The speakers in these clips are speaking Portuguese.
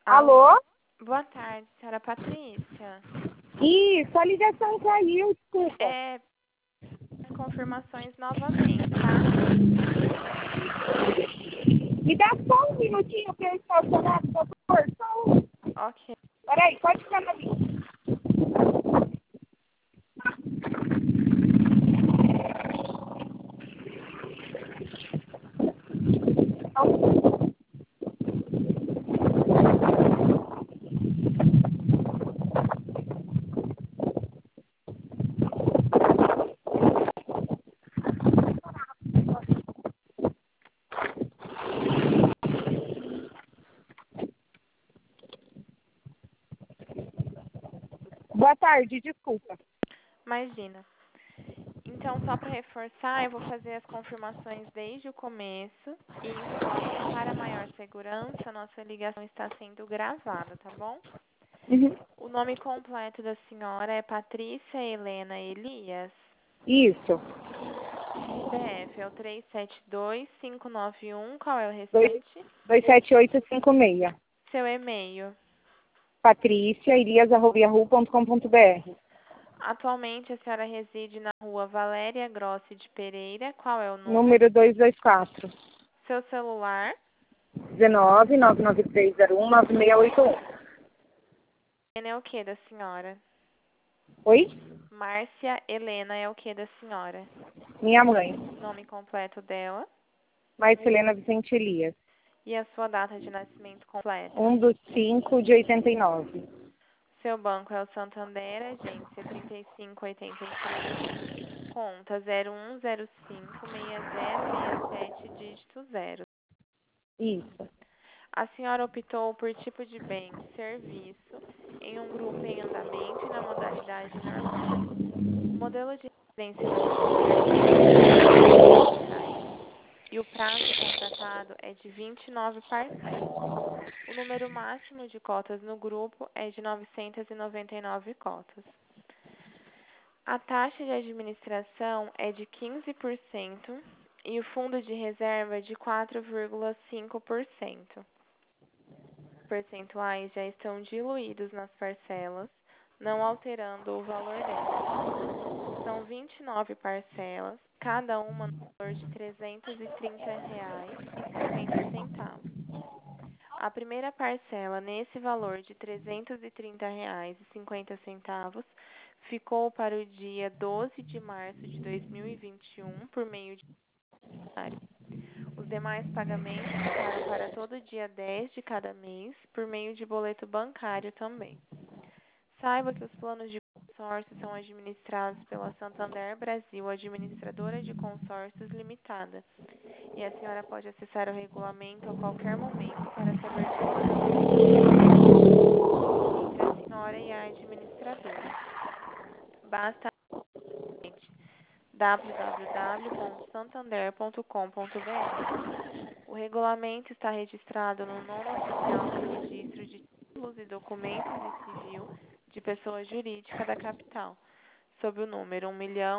Alô? Boa tarde, senhora Patrícia. Isso, a ligação caiu, desculpa. Confirmações novamente, tá? Me dá só um minutinho para eu estacionar, por favor. Só um. Ok. Peraí, pode ficar na linha. Boa tarde, desculpa. Imagina. Então, só para reforçar, eu vou fazer as confirmações desde o começo e informo que, para maior segurança, nossa ligação está sendo gravada, tá bom? Uhum. O nome completo da senhora é Patrícia Helena Elias. Isso. CPF é o 372-591. Qual é o restante? 27856. Seu e-mail. patricia.elias@yahoo.com.br. Atualmente, a senhora reside na rua Valéria Grossi de Pereira. Qual é o número? Número 224. Seu celular. 19-99301-9681. É o que da senhora? Oi? Márcia Helena é o que da senhora? Minha mãe. Nome completo dela. Marcelena Vicente Elias. E a sua data de nascimento completa? 1/5/89. Seu banco é o Santander, agência 3583, conta 01056067, dígito 0. Isso. A senhora optou por tipo de bem, serviço, em um grupo em andamento e na modalidade normal. O modelo de residência da senhora é R$ 1.000 e o prazo contratado é de 29 parcelas. O número máximo de cotas no grupo é de 999 cotas. A taxa de administração é de 15% e o fundo de reserva é de 4,5%. Os percentuais já estão diluídos nas parcelas, não alterando o valor delas. São 29 parcelas, cada uma no valor de R$ 330,50. A primeira parcela, nesse valor de R$ 330,50, ficou para o dia 12 de março de 2021 por meio de horário. Os demais pagamentos ficaram para todo dia 10 de cada mês por meio de boleto bancário também. Saiba que os planos de consórcio são administrados pela Santander Brasil, administradora de consórcios limitada, e a senhora pode acessar o regulamento a qualquer momento para saber todas as entre a senhora e a administradora. Basta www.santander.com.br. O regulamento está registrado no nono oficial do Registro de Títulos e Documentos e Civil de Pessoa Jurídica da Capital, sob o número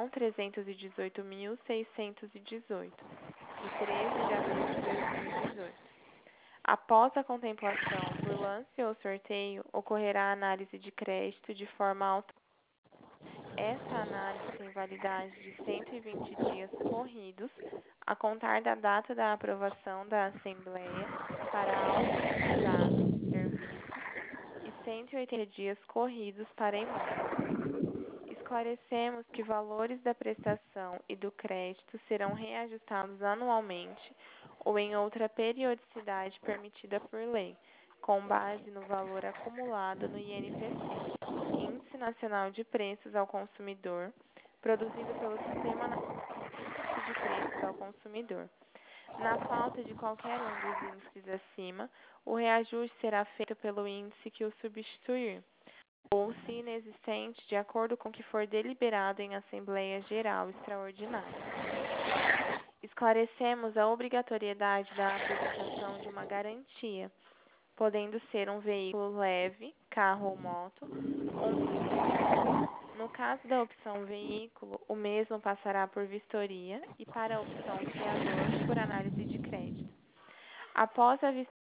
1.318.618, de 13 de abril de 2018. Após a contemplação por lance ou sorteio, ocorrerá a análise de crédito de forma automática. Esta análise tem validade de 120 dias corridos, a contar da data da aprovação da Assembleia para auto-utilizáveis de serviços e 180 dias corridos para imóveis. Esclarecemos que valores da prestação e do crédito serão reajustados anualmente ou em outra periodicidade permitida por lei, com base no valor acumulado no INPC, Índice Nacional de Preços ao Consumidor, produzido pelo Sistema Nacional de Índice de Preços ao Consumidor. Na falta de qualquer um dos índices acima, o reajuste será feito pelo índice que o substituir, ou, se inexistente, de acordo com o que for deliberado em Assembleia Geral Extraordinária. Esclarecemos a obrigatoriedade da apresentação de uma garantia, podendo ser um veículo leve, carro ou moto, ou um fiador. No caso da opção veículo, o mesmo passará por vistoria e, para a opção fiador, por análise de crédito. Após a vistoria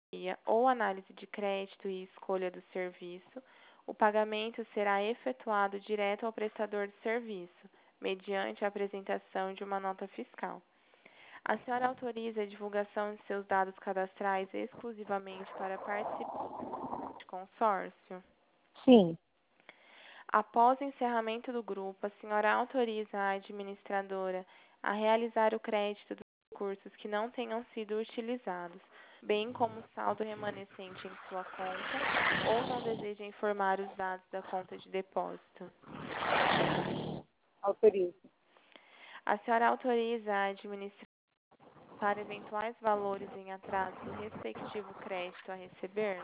ou análise de crédito e escolha do serviço, o pagamento será efetuado direto ao prestador de serviço, mediante a apresentação de uma nota fiscal. A senhora autoriza a divulgação de seus dados cadastrais exclusivamente para participar de consórcio? Sim. Após o encerramento do grupo, a senhora autoriza a administradora a realizar o crédito dos recursos que não tenham sido utilizados, bem como o saldo remanescente em sua conta, ou não deseja informar os dados da conta de depósito? Autorizo. A senhora autoriza a administradora para eventuais valores em atraso do respectivo crédito a receber?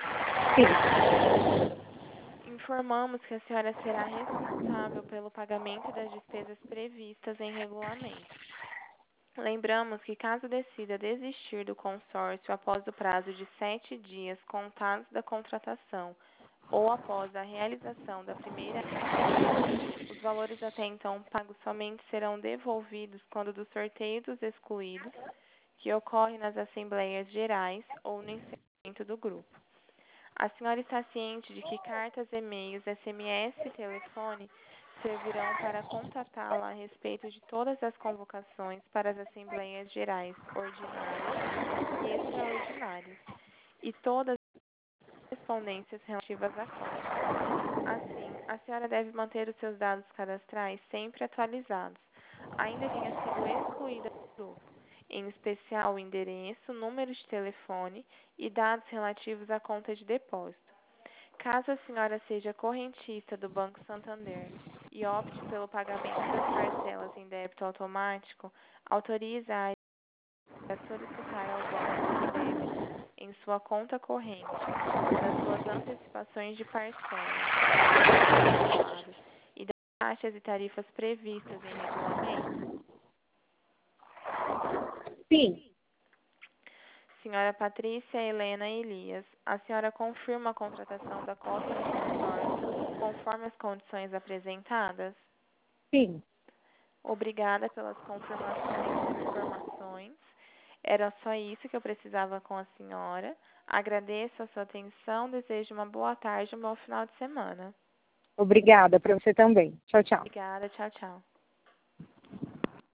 Sim. Informamos que a senhora será responsável pelo pagamento das despesas previstas em regulamento. Lembramos que, caso decida desistir do consórcio após o prazo de 7 dias contados da contratação ou após a realização da primeira assembleia, os valores até então pagos somente serão devolvidos quando do sorteio dos excluídos, que ocorre nas assembleias gerais ou no encerramento do grupo. A senhora está ciente de que cartas, e-mails, SMS e telefone servirão para contatá-la a respeito de todas as convocações para as assembleias gerais ordinárias e extraordinárias e todas as correspondências relativas à conta. Assim, a senhora deve manter os seus dados cadastrais sempre atualizados, ainda que tenha sido excluída do grupo, em especial o endereço, número de telefone e dados relativos à conta de depósito. Caso a senhora seja correntista do Banco Santander e opte pelo pagamento das parcelas em débito automático, autoriza a solicitar ao banco o débito em sua conta corrente das suas antecipações de parcelas, juros parcelados e das taxas e tarifas previstas em regulamento? Sim. Senhora Patrícia Helena Elias, a senhora confirma a contratação da cota no consórcio conforme as condições apresentadas? Sim. Obrigada pelas informações. Era só isso que eu precisava com a senhora. Agradeço a sua atenção. Desejo uma boa tarde e um bom final de semana. Obrigada para você também. Tchau, tchau. Obrigada. Tchau, tchau.